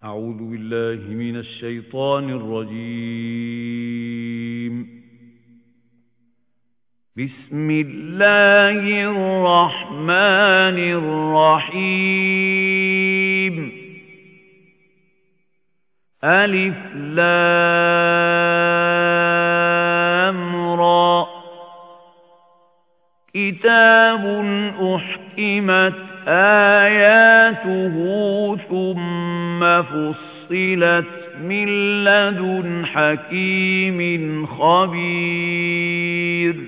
أعوذ بالله من الشيطان الرجيم. بسم الله الرحمن الرحيم. ألف لام را. كتاب أحكمت آياته ثم فصلت من لدن حكيم خبير.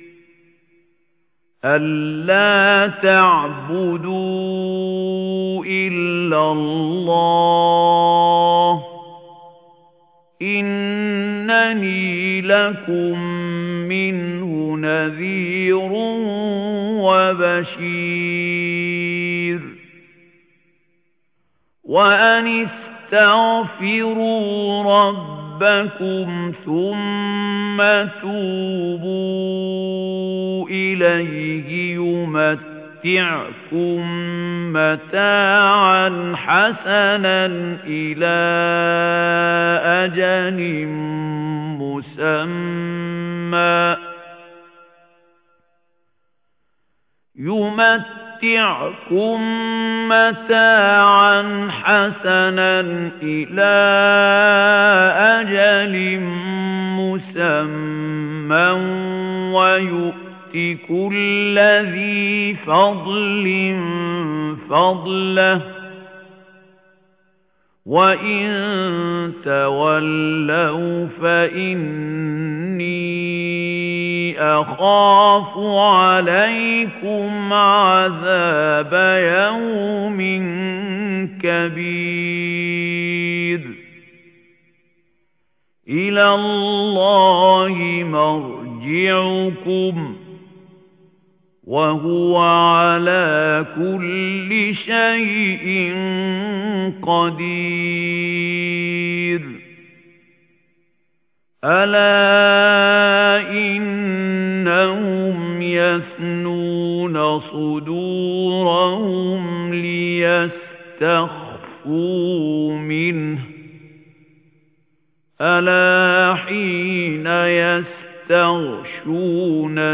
ألا تعبدوا إلا الله إنني لكم منه نذير وبشير. وأن استغفروا ربكم ثم توبوا إليه يمتعكم متاعا حسنا إلى أجل مسمى ويؤت كل ذي فضل فضله. وإن تولوا فإني أخاف عليكم عذاب يوم كبير. إلى الله مرجعكم وهو على كل شيء قدير. ألا إنهم يثنون صدورهم ليستخفوا منه. ألا حين يستغشون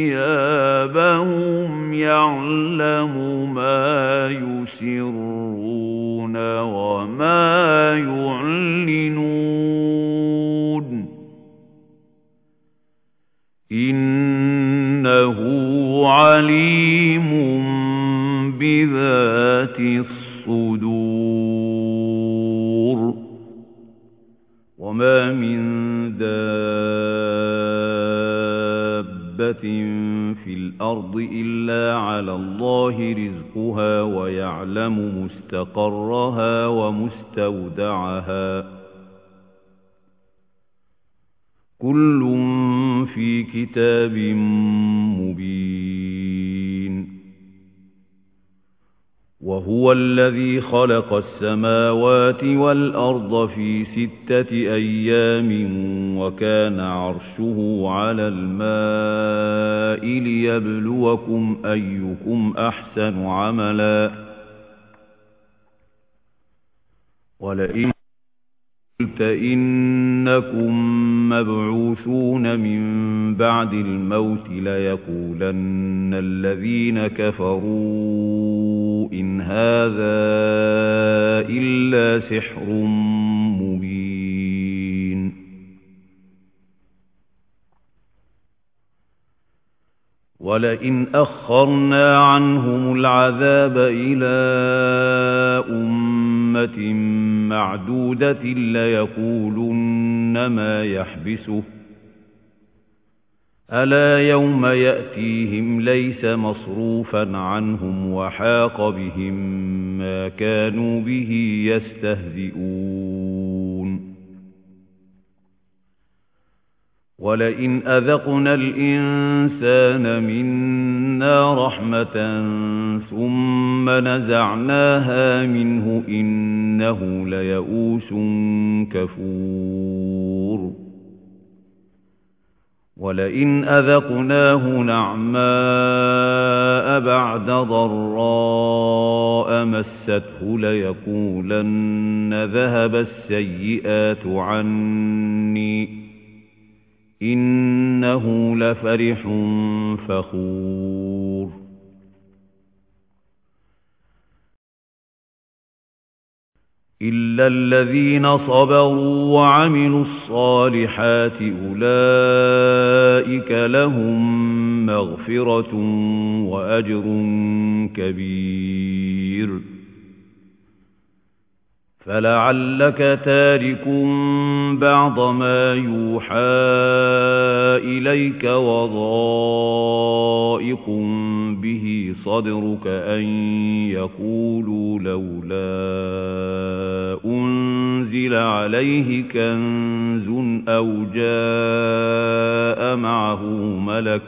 ثيابهم يعلم ما يسرون وما يعلنون. إنه عليم بذات الصدور. وما من دابة في الأرض إلا على الله رزقها ويعلم مستقرها ومستودعها كل في كتاب مبين. وهو الذي خلق السماوات والأرض في 6 أيام وكان عرشه على الماء ليبلوكم أيكم أحسن عملا. ولئن قلت إنكم مبعوثون من بعد الموت ليقولن الذين كفروا إن هذا إلا سحر مبين. ولئن أخرنا عنهم العذاب إلى أمة معدودة ليقولن ما يحبسه. ألا يوم يأتيهم ليس مصروفا عنهم وحاق بهم ما كانوا به يستهزئون. ولئن أذقنا الإنسان منا رحمة ثم نزعناها منه إنه ليئوس كفور. ولئن أذقناه نعماء بعد ضراء مسته ليقولن ذهب السيئات عني إنه لفرح فخور إلا الذين صبروا وعملوا الصالحات أولئك لهم مغفرة وأجر كبير فلعلك تارك بعض ما يوحى إليك وضائق به صدرك أن يقولوا لولا أنزل عليه كنز أو جاء معه ملك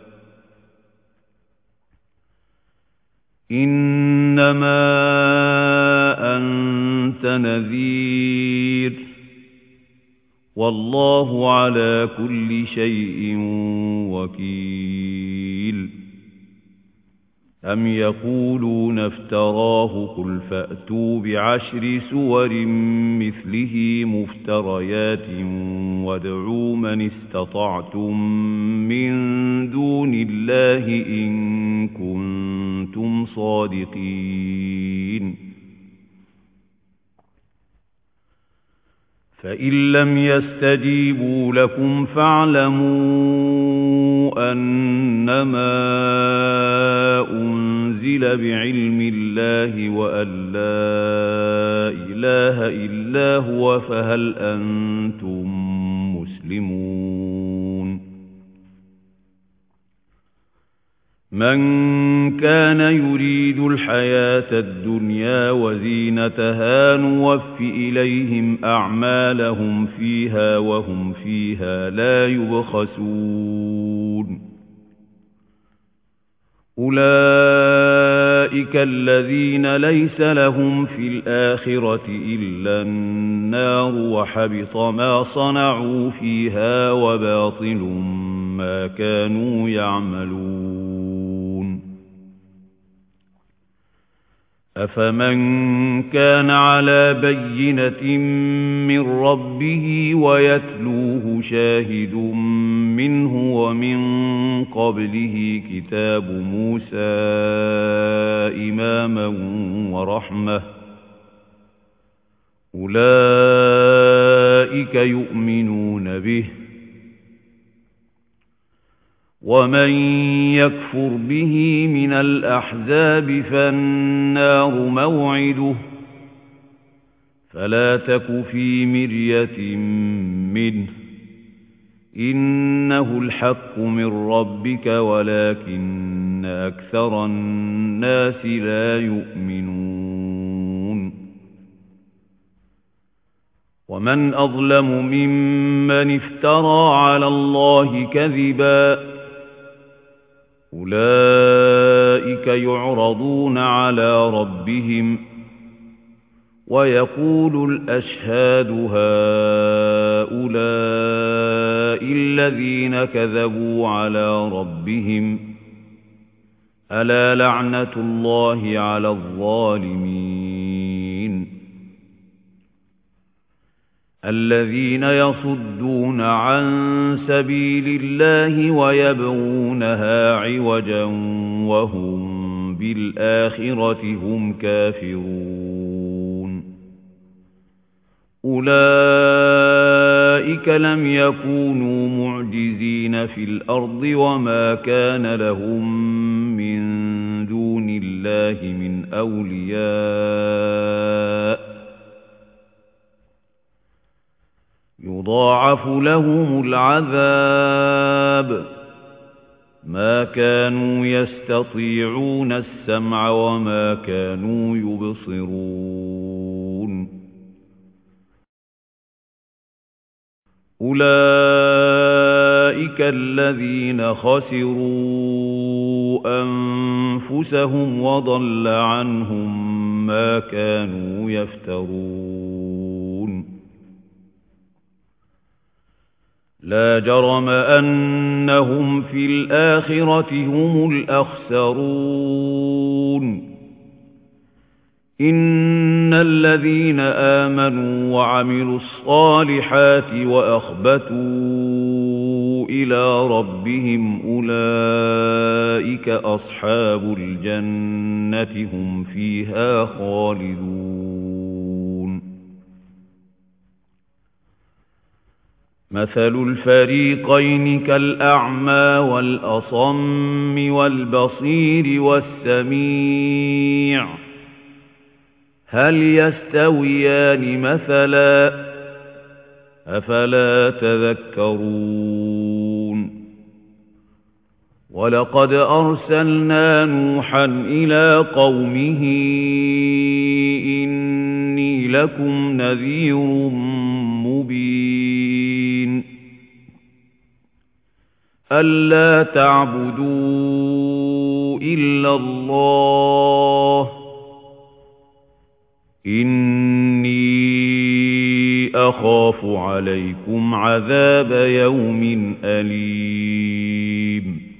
إنما أنت نذير والله على كل شيء وكيل أم يقولون افتراه قل فأتوا بعشر سور مثله مفتريات وادعوا من استطعتم من دون الله إن كنتم صادقين فإن لم يستجيبوا لكم فاعلموا أنما أنزل بعلم الله وأن لا إله إلا هو فهل أنتم مسلمون من كان يريد الحياة الدنيا وزينتها نوف إليهم أعمالهم فيها وهم فيها لا يبخسون أولئك الذين ليس لهم في الآخرة إلا النار وحبط ما صنعوا فيها وباطل ما كانوا يعملون أفمن كان على بينة من ربه ويتلوه شاهد منه ومن قبله كتاب موسى إماما ورحمة أولئك يؤمنون به ومن يكفر به من الأحزاب فالنار موعده فلا تك في مرية منه إنه الحق من ربك ولكن أكثر الناس لا يؤمنون ومن أظلم ممن افترى على الله كذبا أولئك يعرضون على ربهم ويقول الأشهاد هؤلاء الذين كذبوا على ربهم ألا لعنة الله على الظالمين الذين يصدون عن سبيل الله ويبغونها عوجا وهم بالآخرة هم كافرون أولئك لم يكونوا معجزين في الأرض وما كان لهم من دون الله من أولياء يضاعف لهم العذاب ما كانوا يستطيعون السمع وما كانوا يبصرون أولئك الذين خسروا أنفسهم وضل عنهم ما كانوا يفترون لا جرم أنهم في الآخرة هم الأخسرون إن الذين آمنوا وعملوا الصالحات وأخبتوا إلى ربهم أولئك أصحاب الجنة هم فيها خالدون مثل الفريقين كالأعمى والأصم والبصير والسميع هل يستويان مثلا أفلا تذكرون ولقد أرسلنا نوحا إلى قومه إني لكم نذير مبين ألا تعبدوا إلا الله إني أخاف عليكم عذاب يوم أليم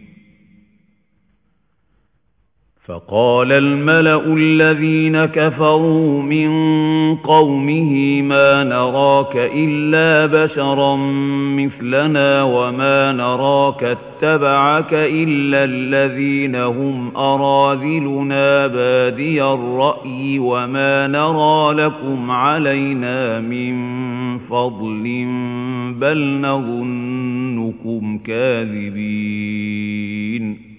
فقال الملأ الذين كفروا من قومه ما نراك إلا بشرا مثلنا وما نراك اتبعك إلا الذين هم أراذلنا بادي الرأي وما نرى لكم علينا من فضل بل نظنكم كاذبين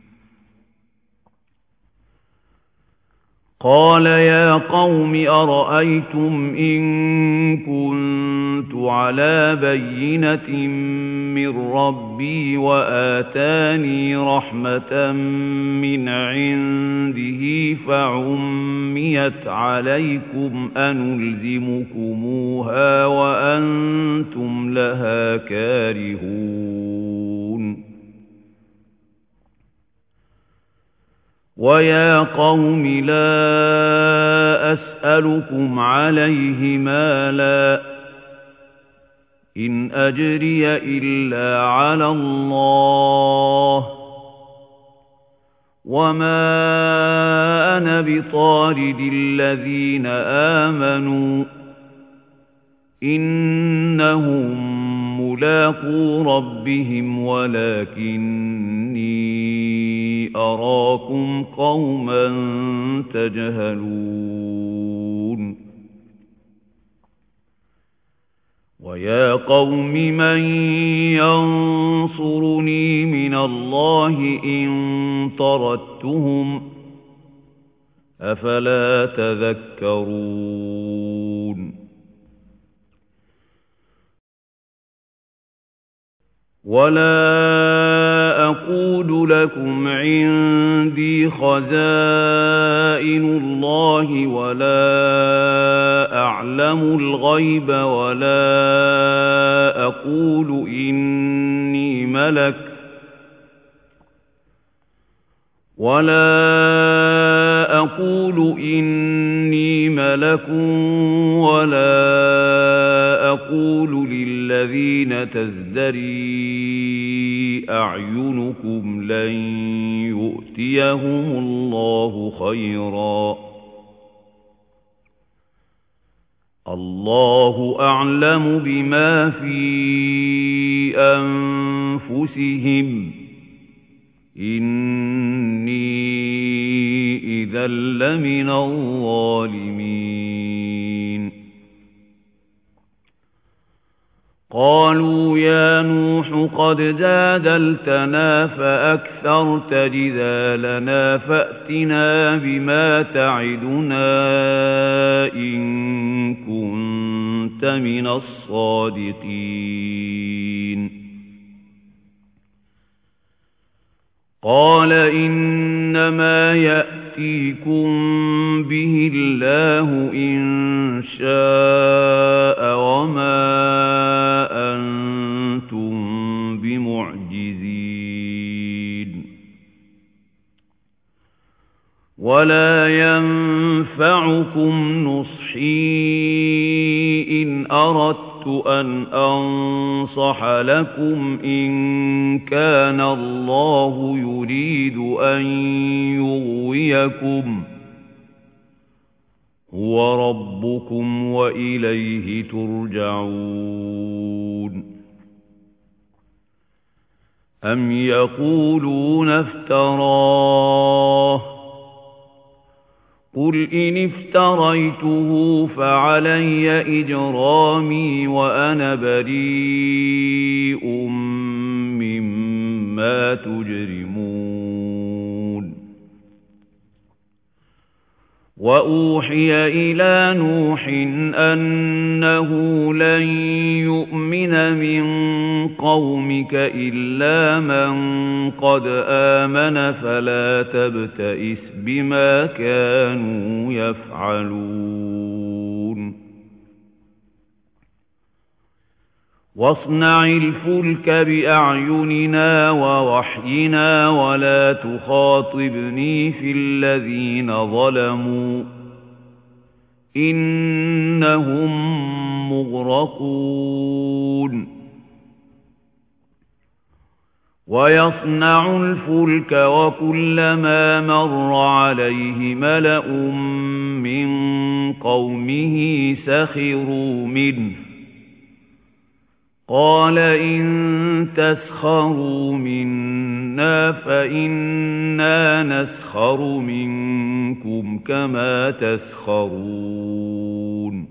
قال يا قوم أرأيتم إن كنت على بينة من ربي وآتاني رحمة من عنده فعميت عليكم أنلزمكموها وأنتم لها كارهون ويا قوم لا أسألكم عليه مالا إن أجري إلا على الله وما أنا بطارد الذين آمنوا إنهم ملاقو ربهم ولكني أراكم قوما تجهلون ويا قوم من ينصرني من الله إن طردتهم أفلا تذكرون ولا أقول لكم عندي خزائن الله ولا أعلم الغيب ولا أقول إني ملك ولا أقول للذين تزدري أعينكم لن يؤتيهم الله خيرا الله أعلم بما في أنفسهم إني إذا لمن الظالمين قالوا يا نوح قد جادلتنا فأكثرت جدالنا فأتنا بما تعدنا إن كنت من الصادقين قال إنما يأتيكم به الله إن شاء وما أنتم بمعجزين ولا ينفعكم نصحي إن أردت أردت أن أنصح لكم إن كان الله يريد أن يغويكم هو ربكم وإليه ترجعون أم يقولون افتراه قل إن افتريته فعلي إجرامي وأنا بريء مما تجرمون وأوحي إلى نوح أنه لن يؤمن من قومك إلا من قد آمن فلا تبتئس بما كانوا يفعلون واصنع الفلك بأعيننا ووحينا ولا تخاطبني في الذين ظلموا إنهم مغرقون ويصنع الفلك وكلما مر عليه ملأ من قومه سخروا منه قال إن تسخروا منا فإنا نسخر منكم كما تسخرون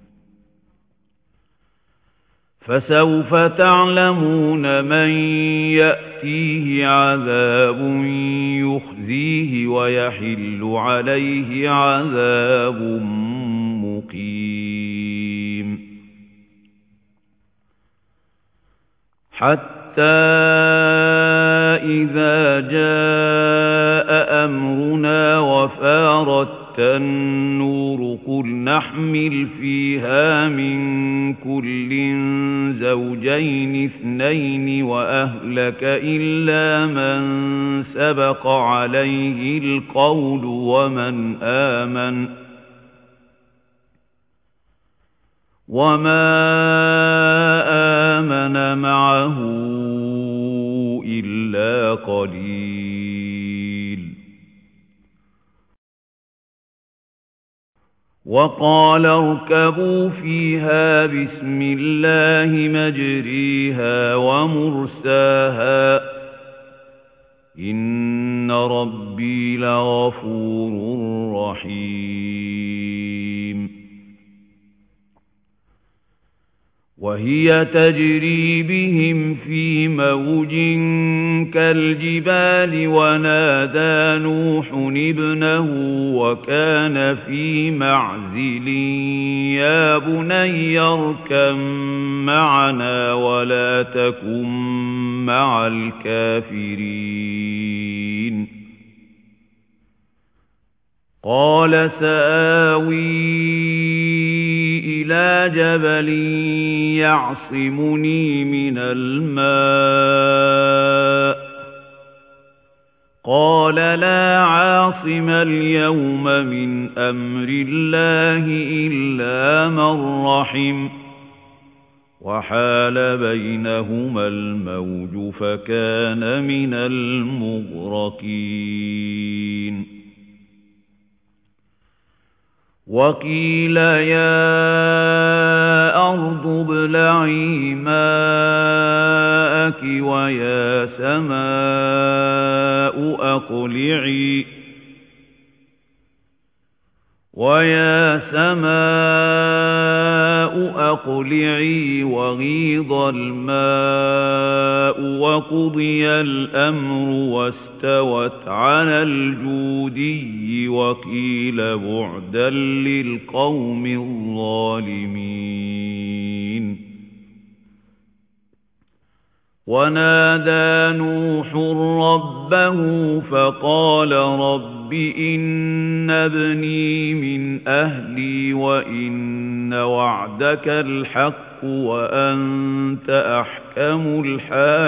فسوف تعلمون من يأتيه عذاب يخزيه ويحل عليه عذاب مقيم حتى إذا جاء أمرنا وفارت النور قل نحمل فيها من كل زوجين اثنين وأهلك إلا من سبق عليه القول وما آمن معه إلا قليل وقال اركبوا فيها بسم الله مجريها ومرساها إن ربي لغفور رحيم وهي تجري بهم في موج كالجبال ونادى نوح ابنه وكان في معزل يا بني اركب معنا ولا تكن مع الكافرين قال سآوي إلى جبل يعصمني من الماء قال لا عاصم اليوم من أمر الله إلا من رحم وحال بينهما الموج فكان من المغرقين وقيل يا أرض ابلعي ماءك ويا سماء أقلعي وغيض الماء وقضي الأمر واستوت على الجودي وقيل بعدا للقوم الظالمين ونادى نوح ربه فقال رب إن ابني من أهلي وإن وعدك الحق وأنت أحكم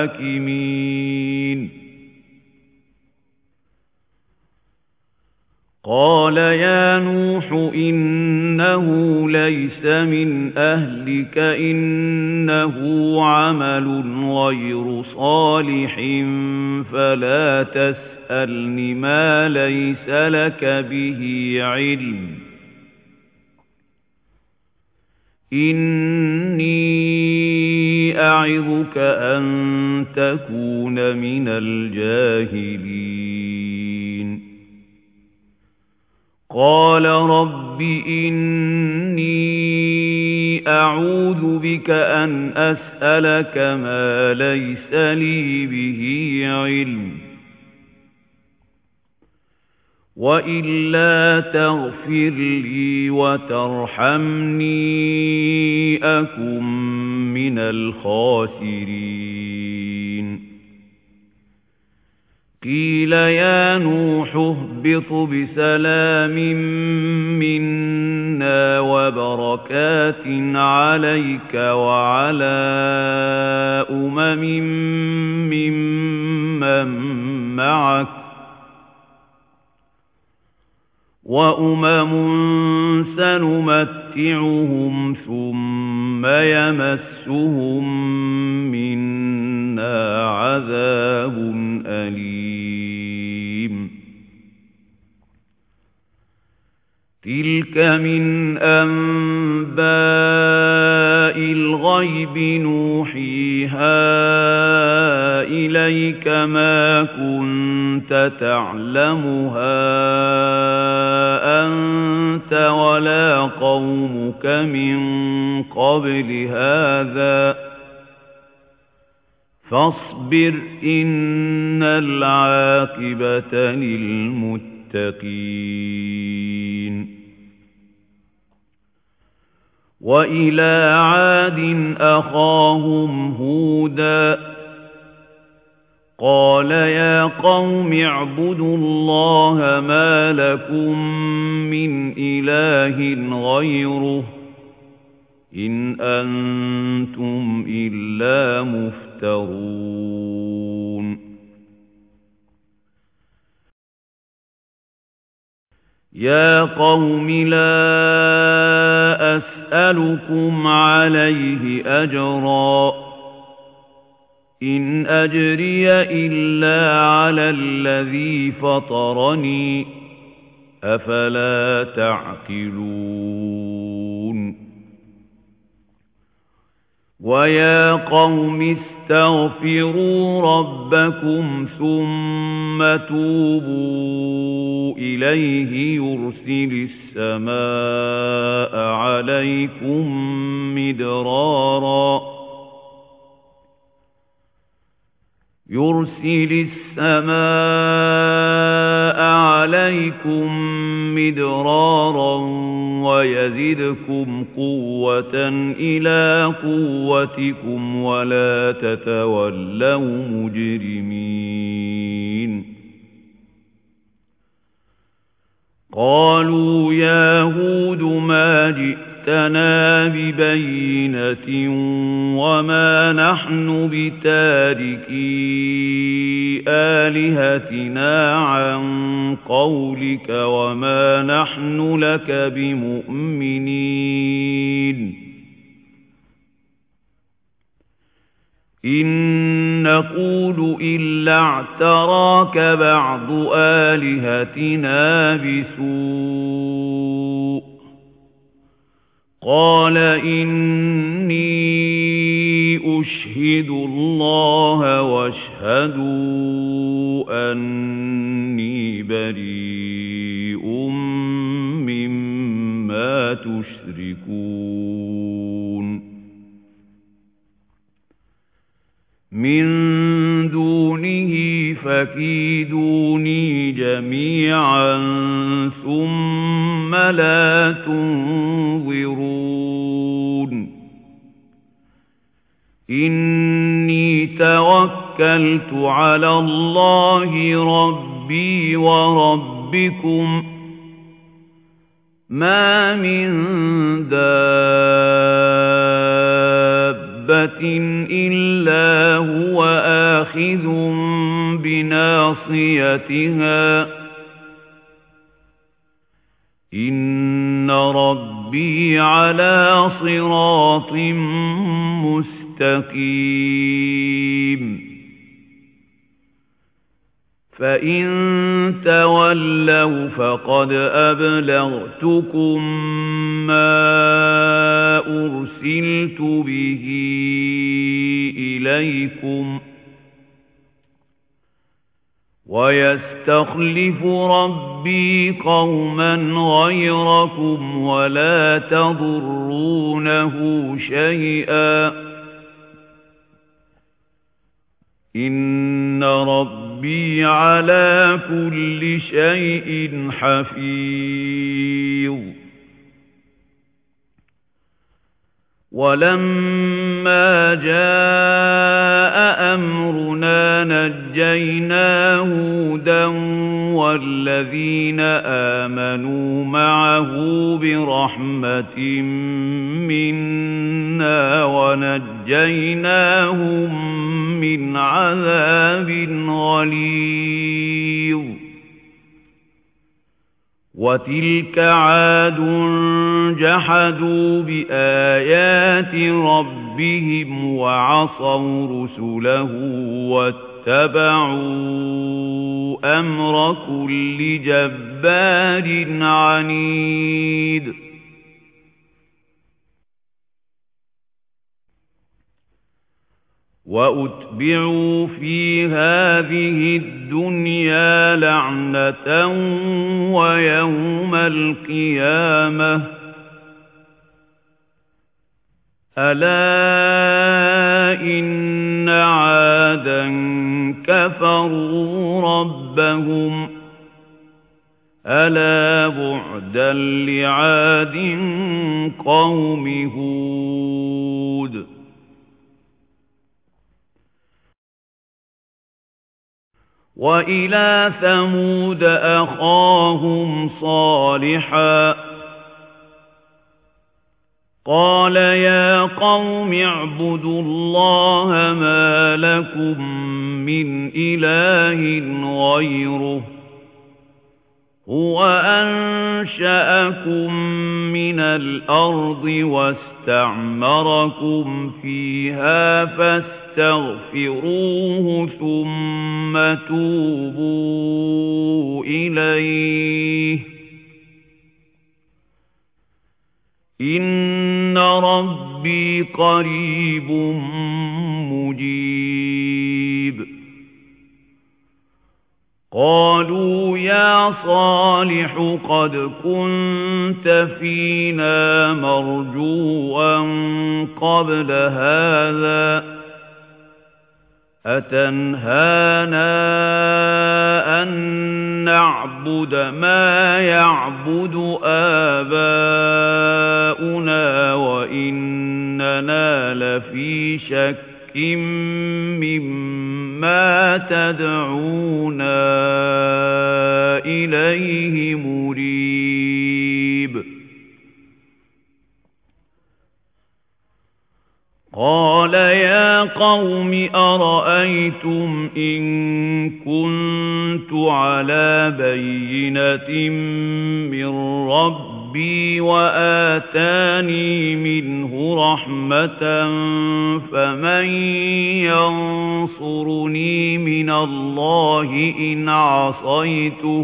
الحاكمين قال يا نوح إنه ليس من أهلك إنه عمل غير صالح فلا تسألني ما ليس لك به علم إني أعظك أن تكون من الجاهلين قال رب إني أعوذ بك أن أسألك ما ليس لي به علم وإلا تغفر لي وترحمني أكن من الخاسرين قيل يا نوح اهبط بسلام منا وبركات عليك وعلى ممن معك وأمم سنمتعهم ثم يمسهم منا عذاب أليم تلك من أنباء الغيب نوحيها إليك ما كنت تعلمها أنت ولا قومك من قبل هذا فاصبر إن العاقبة للمتقين وإلى عاد أخاهم هودا قال يا قوم اعبدوا الله ما لكم من إله غيره إن أنتم إلا مفترون يا قوم لا أسألكم عليه أجرا إن أجري إلا على الذي فطرني أفلا تعقلون ويا قوم استغفروا ربكم ثم توبوا إليه يرسل السماء عليكم مدرارا ويزدكم قوة إلى قوتكم ولا تتولوا مجرمين قالوا يا هود ما جئتنا ببينة وما نحن بتاركي آلهتنا عن قولك وما نحن لك بمؤمنين إن نقول إلا اعتراك بعض آلهتنا بسوء قال إني أشهد الله واشهدوا أني بريء مما تشركون من دونه فكيدوني جميعا ثم لا تنظرون إني توكلت على الله ربي وربكم ما من دابة إلا هو آخذ بناصيتها إن ربي على صراط مستقيم فإن تولوا فقد أبلغتكم ما أرسلت به إليكم ويستخلف ربي قوما غيركم ولا تضرونه شيئا إن ربي على كل شيء حفيظ ولما جاء أمرنا نجينا هودا والذين آمنوا معه برحمة منا ونجيناهم من عذاب غليظ وتلك عاد جحدوا بآيات ربهم وعصوا رسله واتبعوا أمر كل جبار عنيد وأتبعوا في هذه الدنيا لعنة ويوم القيامة ألا إن عادا كفروا ربهم ألا بعدا لعاد قوم هود وإلى ثمود أخاهم صالحا قال يا قوم اعبدوا الله ما لكم من إله غيره هو أنشأكم من الأرض واستعمركم فيها فاستغفروه ثم توبوا إليه إن ربي قريب مجيب قالوا يا صالح قد كنت فينا مرجوا قبل هذا أتنهانا أن نعبد ما يعبد آباؤنا وإننا لفي شك مما تدعونا إليه مريب قال يا قوم أرأيتم إن كنت على بينة من ربي وآتاني منه رحمة فمن ينصرني من الله إن عصيته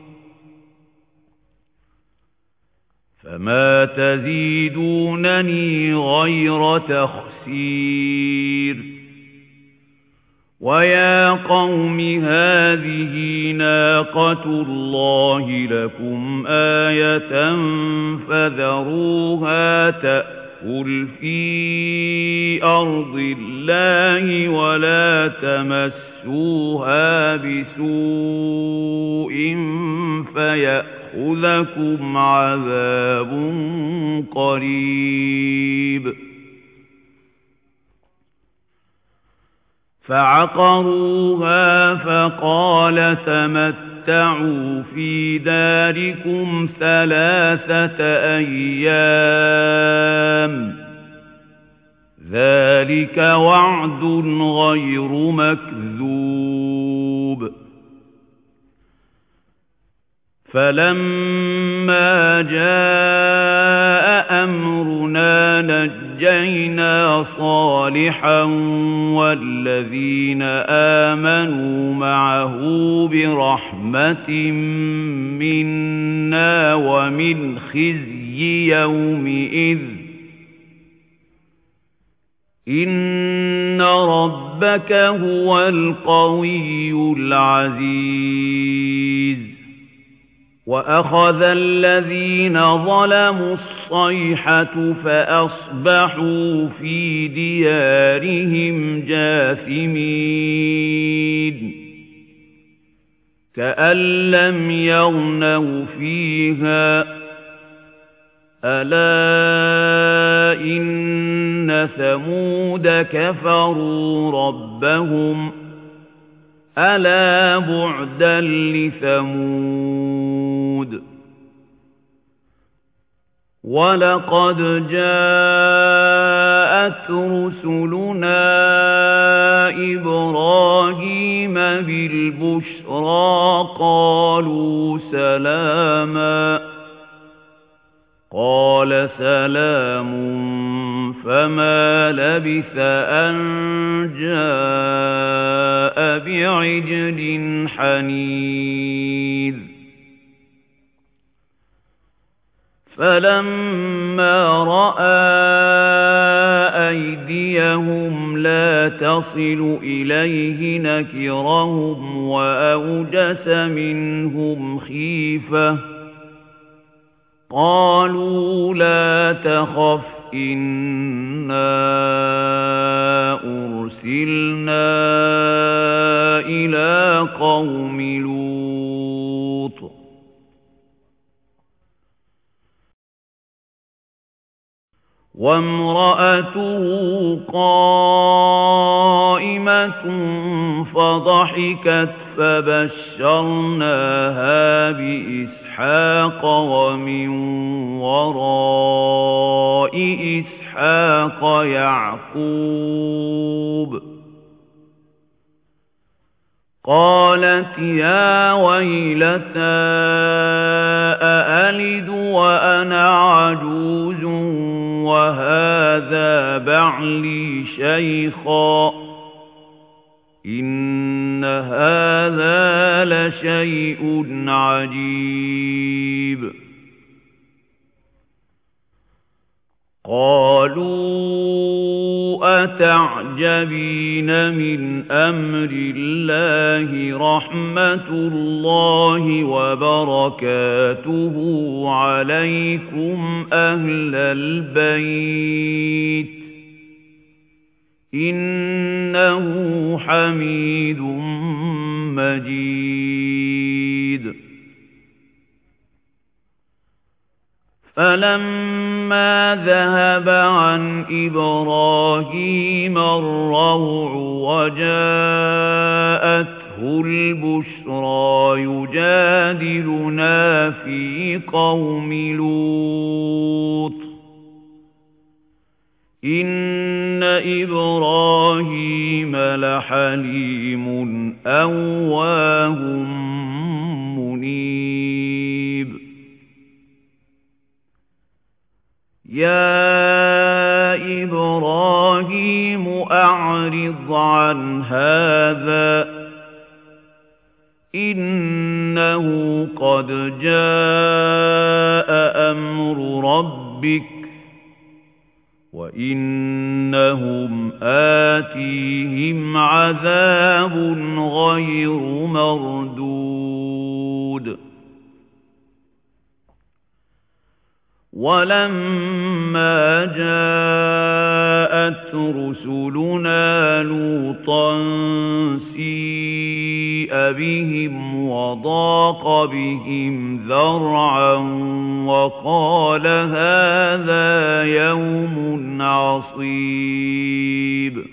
فما تزيدونني غير تخسير ويا قوم هذه ناقة الله لكم آية فذروها تأكل في أرض الله ولا تمسوها بسوء فيأخذكم عذاب قريب فعقروها فقال تمتعوا في داركم 3 أيام ذلك وعد غير مكذوب فَلَمَّا جَاءَ أَمْرُنَا نَجَّيْنَا صَالِحًا وَالَّذِينَ آمَنُوا مَعَهُ بِرَحْمَةٍ مِنَّا وَمِنْ خِزْيِ يَوْمِئِذٍ إِنَّ رَبَّكَ هُوَ الْقَوِيُّ الْعَزِيزُ وَأَخَذَ الَّذِينَ ظَلَمُوا الصَّيْحَةُ فَأَصْبَحُوا فِي دِيَارِهِمْ جَاثِمِينَ كَأَن لَّمْ يَغْنَوْا فِيهَا أَلَا إِنَّ ثَمُودَ كَفَرُوا رَبَّهُمْ أَلَا بُعْدًا لِثَمُودَ وَلَقَدْ جَاءَتْ رُسُلُنَا إِبْرَاهِيمَ بِالْبُشْرَىٰ قَالُوا سَلَامًا قَالَ سَلَامٌ فَمَا لَبِثَ أَن جَاءَ بِعِجْلٍ حَنِيذٍ فَلَمَّا رَأَىٰ أَيْدِيَهُمْ لَا تَصِلُ إِلَيْهِ نَكِرَهُمْ وَأَوْجَسَ مِنْهُمْ خِيفَةً قَالُوا لَا تَخَفْ إِنَّا أُرْسِلْنَا إِلَىٰ قَوْمِ لُوطٍ وَامْرَأَتُهُ قَائِمَةٌ فَضَحِكَتْ فَبَشَّرْنَاهَا بِإِسْحَاقَ وَمِن وَرَاءِ إِسْحَاقَ يَعْقُوبَ قَالَتْ يَا وَيْلَتَىٰ أَأَلِدُ وَأَنَا عَجُوزٌ وَهَٰذَا بَعْلِي شَيْخًا إِنَّ هَٰذَا لَشَيْءٌ عَجِيبٌ قَالُوا أَتَعْجَبِينَ مِنْ أَمْرِ اللَّهِ رَحْمَتُ اللَّهِ وَبَرَكَاتُهُ عَلَيْكُمْ أَهْلَ الْبَيْتِ إِنَّهُ حَمِيدٌ مَّجِيدٌ فَلَمَّا ذَهَبَ عَنْ إِبْرَاهِيمَ الرَّوْعُ وَجَاءَتْهُ الْبُشْرَىٰ يُجَادِلُنَا فِي قَوْمِ لُوطٍ إِنَّ إِبْرَاهِيمَ لَحَلِيمٌ أَوَّاهٌ مُّنِيبٌ يَا إِبْرَاهِيمُ أَعْرِضْ عَنْ هَٰذَا إِنَّهُ قَدْ جَاءَ أَمْرُ رَبِّكَ وَإِنَّهُمْ آتِيهِمْ عَذَابٌ غَيْرُ مَرْدُودٍ وَلَمَّا جَاءَتْ رُسُلُنَا لُوطًا سِيءَ بِهِمْ وَضَاقَ بِهِمْ ذَرْعًا وَقَالَ هَٰذَا يَوْمٌ عَصِيبٌ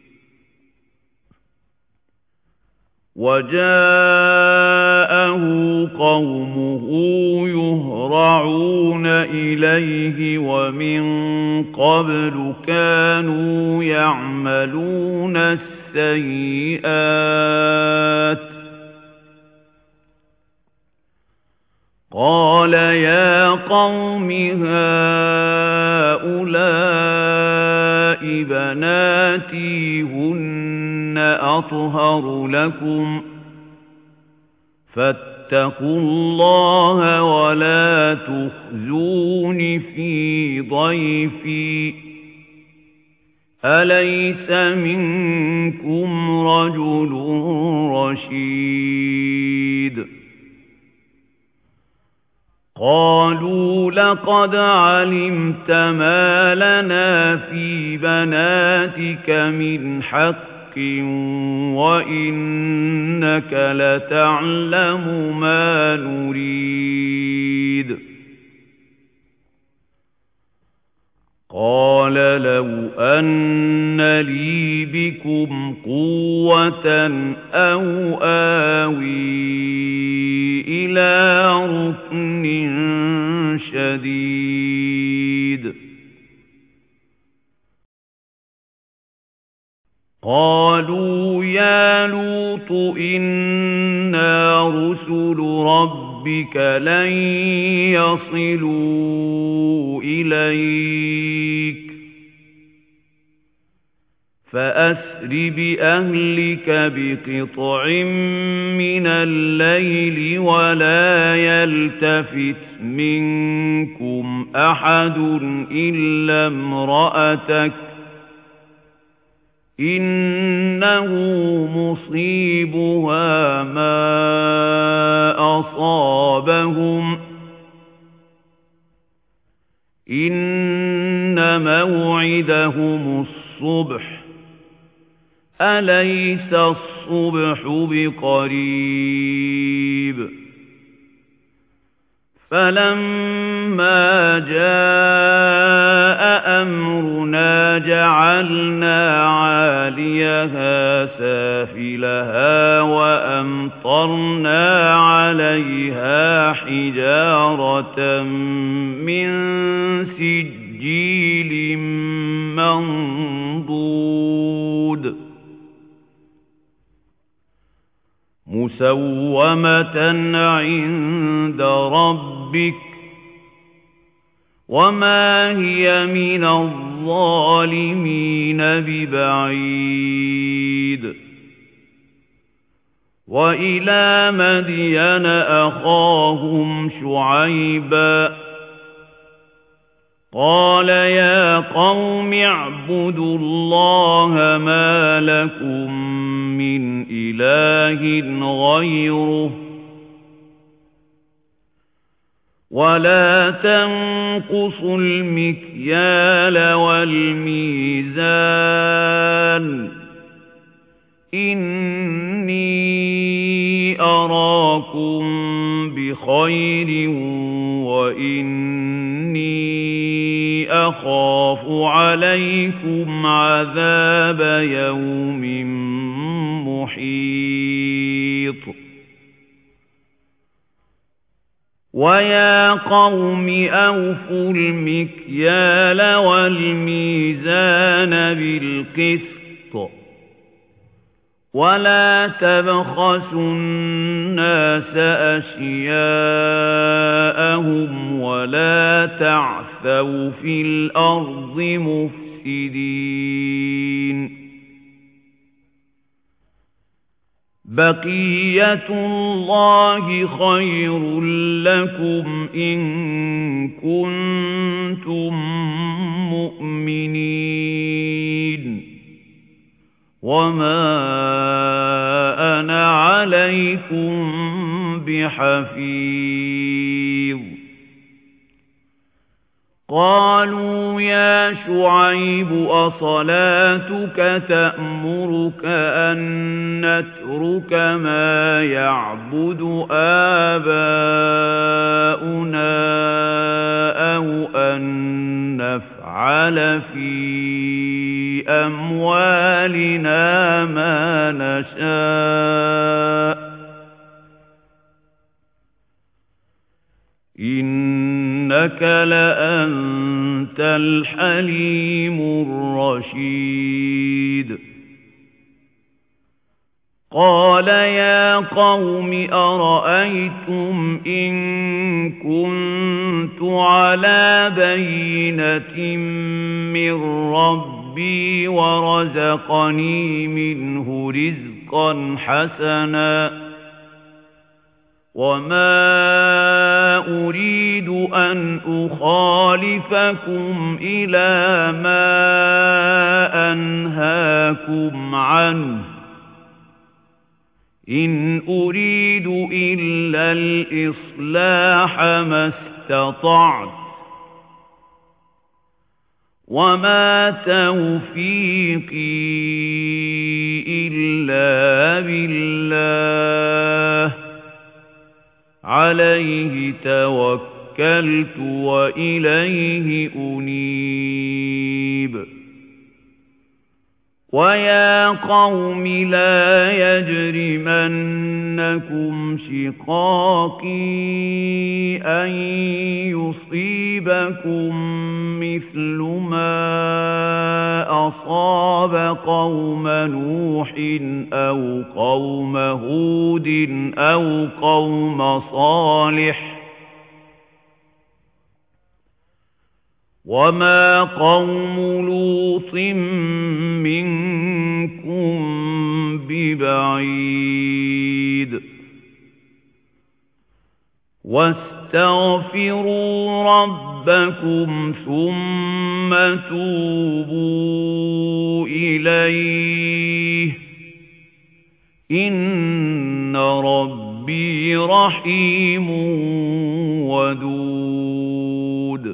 وَجَاءَهُ قَوْمُهُ يُهْرَعُونَ إِلَيْهِ وَمِن قَبْلُ كَانُوا يَعْمَلُونَ السَّيِّئَاتِ قال يا قوم هؤلاء بناتي هن أطهر لكم فاتقوا الله ولا تخزون في ضيفي أليس منكم رجل رشيد قالوا لقد علمت ما لنا في بناتك من حق وإنك لتعلم ما نريد قال لو أن لي بكم قوة أو آوي إلى ركن شديد قالوا يا لوط إنا رسل ربك لن يصلوا إليك فأسر بأهلك بقطع من الليل ولا يلتفت منكم أحد إلا امرأتك إنه مصيبها ما أصابهم إن موعدهم الصبح أليس الصبح بقريب فلما جاء أمرنا جعلنا عاليها سافلها وأمطرنا عليها حجارة من سجيل منضود مسومة عند ربك وما هي من الظالمين ببعيد وإلى مدين أخاهم شعيبا قال يا قوم اعبدوا الله ما لكم من إله غيره ولا تنقصوا المكيال والميزان إني أراكم بخير وإني أخاف عليكم عذاب يوم محيط ويا قوم أوفوا المكيال والميزان بالقسط ولا تبخسوا الناس أشياءهم ولا تعثوا في الأرض مفسدين بقية الله خير لكم إن كنتم مؤمنين وما أنا عليكم بحفيظ قالوا يا شعيب أصلاتك تأمرك أن نترك ما يعبد آباؤنا أو أن نفعل في أموالنا ما نشاء إنك لأنت الحليم الرشيد قال يا قوم أرأيتم إن كنت على بينة من ربي ورزقني منه رزقا حسنا وما أريد أن أخالفكم إلى ما أنهاكم عنه إن أريد إلا الإصلاح ما استطعت وما توفيقي إلا بالله عليه توكلت وإليه أنيب ويا قوم لا يجرمنكم شقاقي أن يصيبكم مثل ما أصاب قوم نوح أو قوم هود أو قوم صالح وما قوم لوط منكم ببعيد واستغفروا ربكم ثم توبوا إليه إن ربي رحيم ودود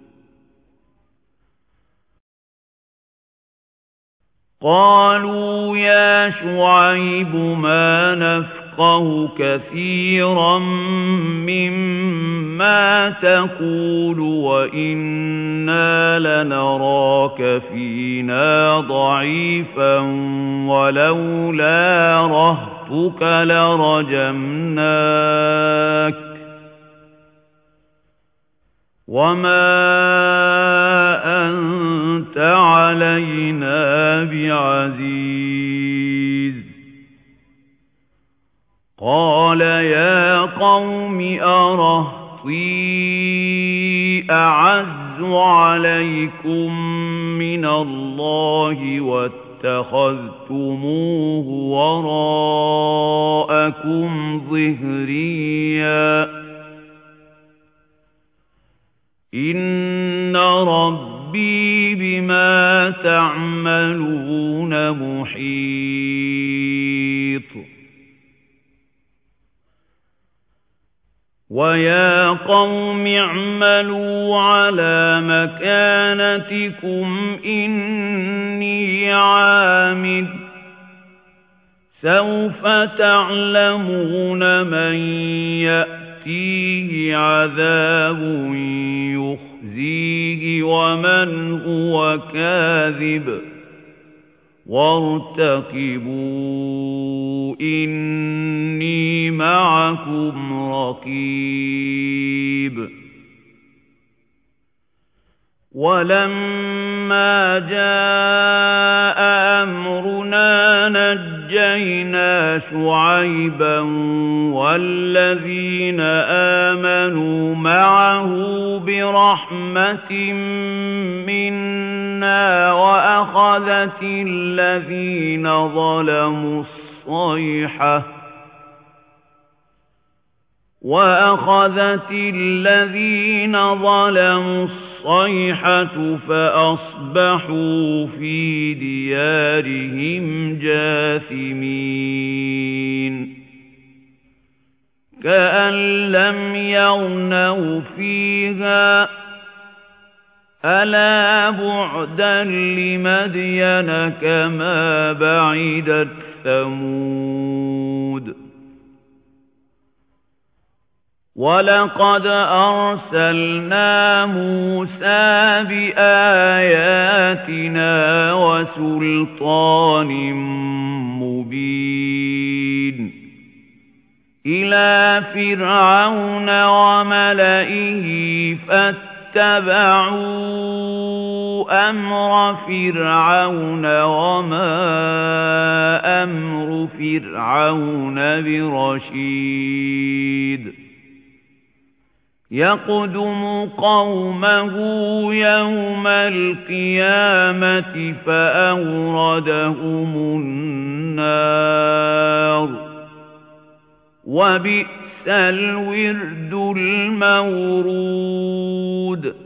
قالوا يا شعيب ما نفقه كثيرا مما تقول وإنا لنراك فينا ضعيفا ولولا رهطك لرجمناك وما أنت علينا بعزيز قال يا قوم أرهطي أعز عليكم من الله واتخذتموه وراءكم ظهريا إن ربي بما تعملون محيط ويا قوم اعملوا على مكانتكم إني عامل سوف تعلمون من يأتيه عذاب يخزيه ومن هو كاذب وارتقبوا إني معكم رقيب ولما جاء أمرنا نجينا شعيبا والذين آمنوا معه برحمة منا وأخذت الذين ظلموا الصيحة فأصبحوا في ديارهم جاثمين كأن لم يغنوا فيها ألا بعدا لمدين كما بعدت ثمود ولقد أرسلنا موسى بآياتنا وسلطان مبين إلى فرعون وملئه اتَّبَعُوا أَمْرَ فِرْعَوْنَ وَمَا أَمْرُ فِرْعَوْنَ بِرَشِيدٍ يَقْدُمُ قَوْمَهُ يَوْمَ الْقِيَامَةِ فَأَوْرَدَهُمُ النَّارَ وَبِئْسَ الْوِرْدُ الْمَوْرُودُ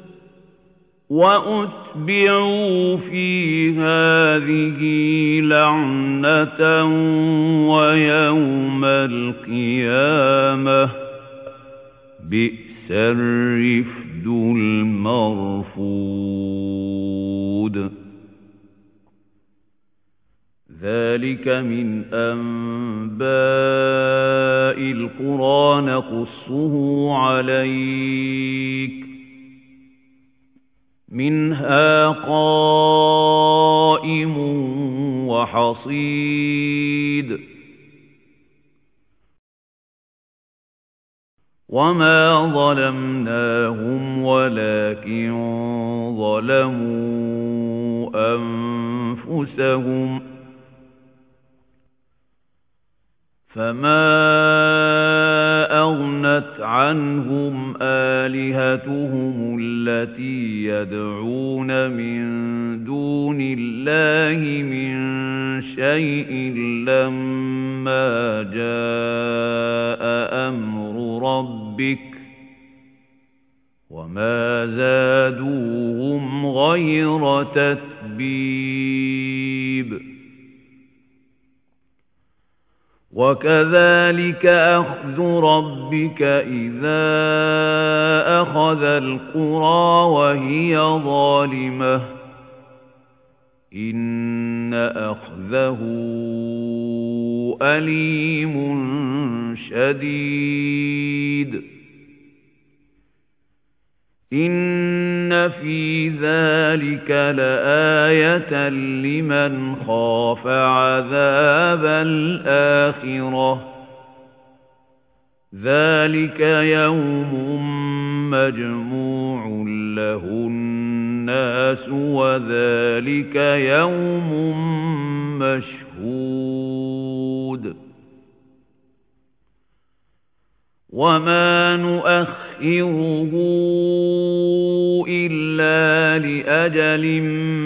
وَأُتْبِعُوا فِي هَذِهِ لَعْنَةً وَيَوْمَ الْقِيَامَةِ بِئْسَ الرِّفْدُ الْمَرْفُودُ ذَلِكَ مِنْ أَنْبَاءِ الْقُرَى نَقُصُّهُ عَلَيْكَ مِنْهَا قَائِمٌ وَحَصِيدٌ وَمَا ظَلَمْنَاهُمْ وَلَكِنْ ظَلَمُوا أَنفُسَهُمْ فَمَا أَغْنَتْ عَنْهُمْ آلِهَتُهُمُ الَّتِي يَدْعُونَ مِن دُونِ اللَّهِ مِن شَيْءٍ لَّمَّا جَاءَ أَمْرُ رَبِّكَ وَمَا زَادُوهُمْ غَيْرَ تَتْبِيبٍ وَكَذَلِكَ أَخْذُ رَبِّكَ إِذَا أَخَذَ الْقُرَى وَهِيَ ظَالِمَةٌ إِنَّ أَخْذَهُ أَلِيمٌ شَدِيدٌ إِنَّ فِي ذَلِكَ لَآيَةً لِمَنْ خَافَ عَذَابَ الْآخِرَةِ ذَلِكَ يَوْمٌ مَّجْمُوعٌ لَّهُ النَّاسُ وَذَلِكَ يَوْمٌ مَّشْهُودٌ وَمَا نُؤَخِّرُهُ إِلَّا لِأَجَلٍ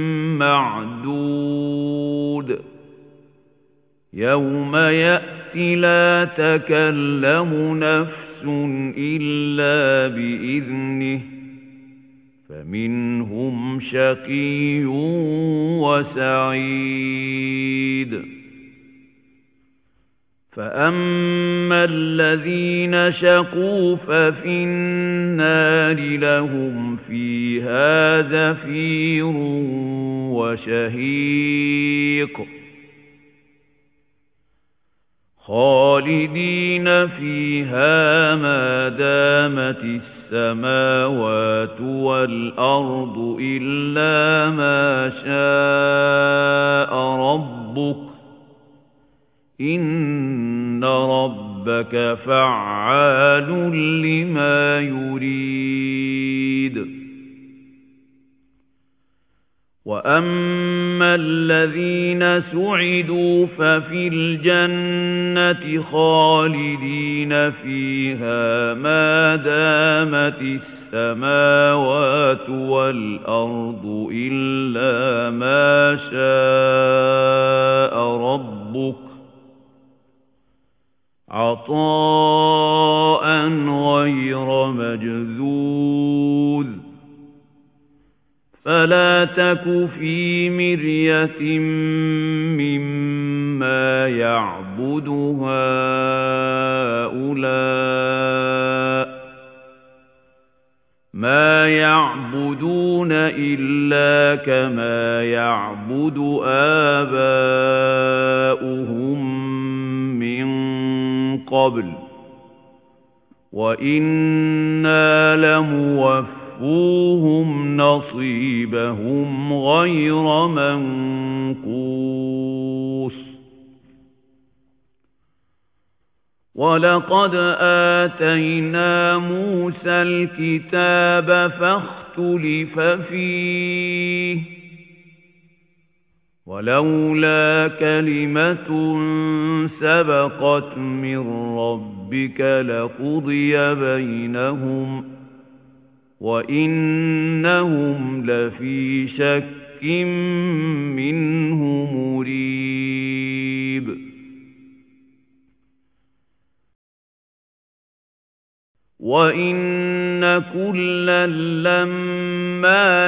مَّعْدُودٍ يَوْمَ يَأْتِي لَا تَكَلَّمُ نَفْسٌ إِلَّا بِإِذْنِهِ فَمِنْهُمْ شَقِيٌّ وَسَعِيدٌ فَأَمَّا الَّذِينَ شَقُوا فَفِي النَّارِ لَهُمْ فِيهَا زَفِيرٌ وَشَهِيقٌ خَالِدِينَ فِيهَا مَا دَامَتِ السَّمَاوَاتُ وَالْأَرْضُ إِلَّا مَا شَاءَ رَبُّكَ إِنَّ رَبَّكَ فَعَّالٌ لِمَا يُرِيدُ وَأَمَّا الَّذِينَ سُعِدُوا فَفِي الْجَنَّةِ خَالِدِينَ فِيهَا مَا دَامَتِ السَّمَاوَاتُ وَالْأَرْضُ إِلَّا مَا شَاءَ رَبُّكَ عَطَاءً غَيْرَ مَجْذُوذٍ فَلَا تَكُ فِي مِرْيَةٍ مِّمَّا يَعْبُدُ هَؤُلَاءِ مَا يَعْبُدُونَ إِلَّا كَمَا يَعْبُدُ آبَاؤُهُم مِّن قَبْلُ وَإِنَّا لَمُوَفُّوهُمْ نَصِيبَهُمْ غَيْرَ مَنقُوصٍ وَلَقَدْ آتَيْنَا مُوسَى الْكِتَابَ اختلف فيه ولولا كلمة سبقت من ربك لقضي بينهم وإنهم لفي شك منه مريب وَإِنَّ كُلًّا لَّمَّا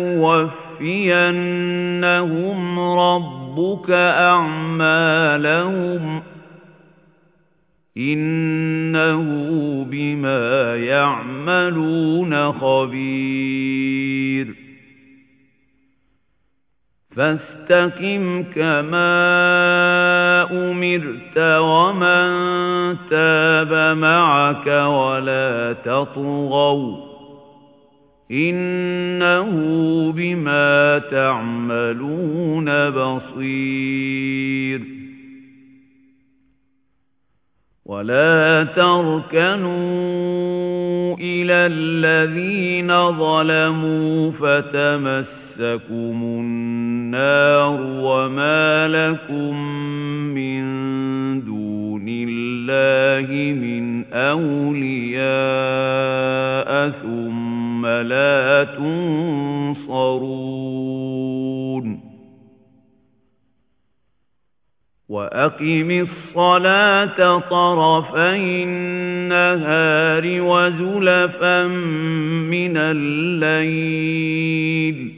لَيُوَفِّيَنَّهُمْ رَبُّكَ أَعْمَالَهُمْ إِنَّهُ بِمَا يَعْمَلُونَ خَبِيرٌ فاستقم كما أمرت ومن تاب معك ولا تطغوا إنه بما تعملون بصير ولا تركنوا إلى الذين ظلموا فتمسكم النار وما لكم من دون الله من أولياء ثم لا تنصرون وأقم الصلاة طرفي النهار وزلفا من الليل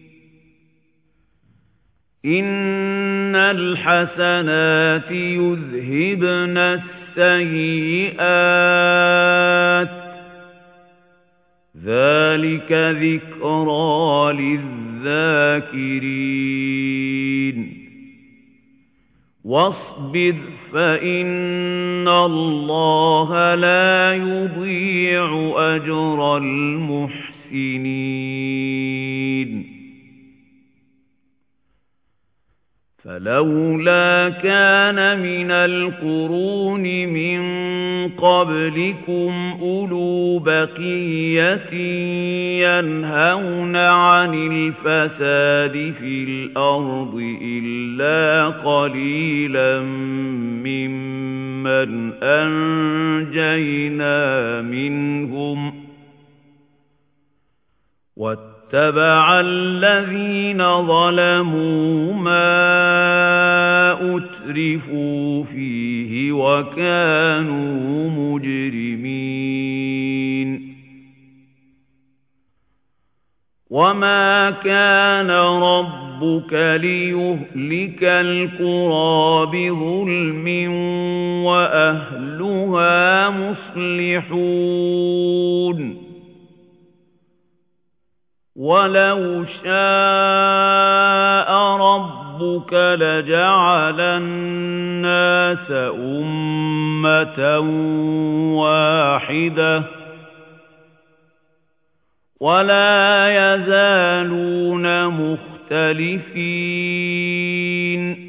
إن الحسنات يذهبن السيئات ذلك ذكرى للذاكرين واصبر فإن الله لا يضيع أجر المحسنين فلولا كان من القرون من قبلكم أولو بقية ينهون عن الفساد في الأرض إلا قليلا ممن أنجينا منهم واتبع الذين ظلموا ما أترفوا فيه وكانوا مجرمين وما كان ربك ليهلك القرى بظلم وأهلها مصلحون ولو شاء ربك لجعل الناس أمة واحدة ولا يزالون مختلفين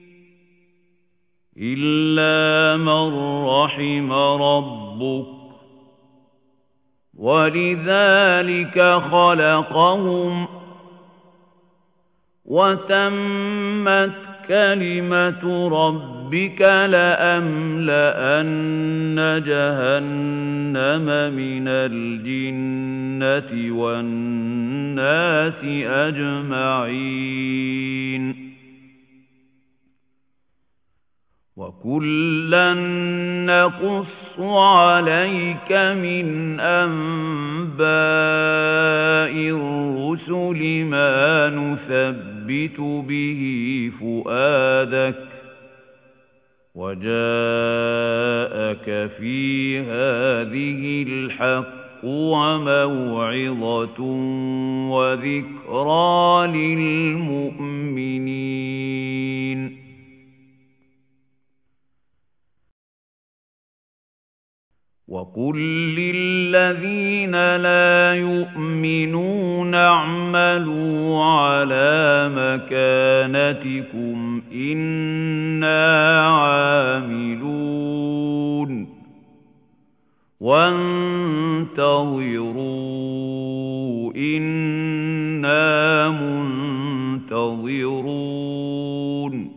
إلا من رحم ربك ولذلك خلقهم وتمت كلمة ربك لأملأن جهنم من الجنة والناس أجمعين وكلا نقص عليك من أنباء الرسل ما نثبت به فؤادك وجاءك في هذه الحق وموعظة وذكرى للمؤمنين وقل للذين لا يؤمنون اعملوا على مكانتكم إنا عاملون وانتظروا إِنَّا مُنتَظِرُونَ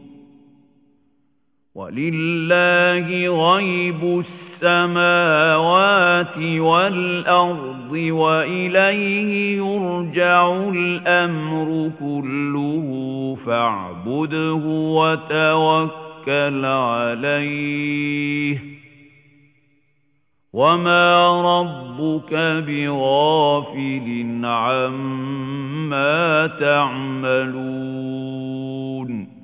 وَلِلَّهِ غَيْبُ السَّمَاوَاتِ وَالْأَرْضِ وَإِلَيْهِ يُرْجَعُ الْأَمْرُ كُلُّهُ فَاعْبُدْهُ وَتَوَكَّلْ عَلَيْهِ وَمَا رَبُّكَ بِغَافِلٍ عَمَّا تَعْمَلُونَ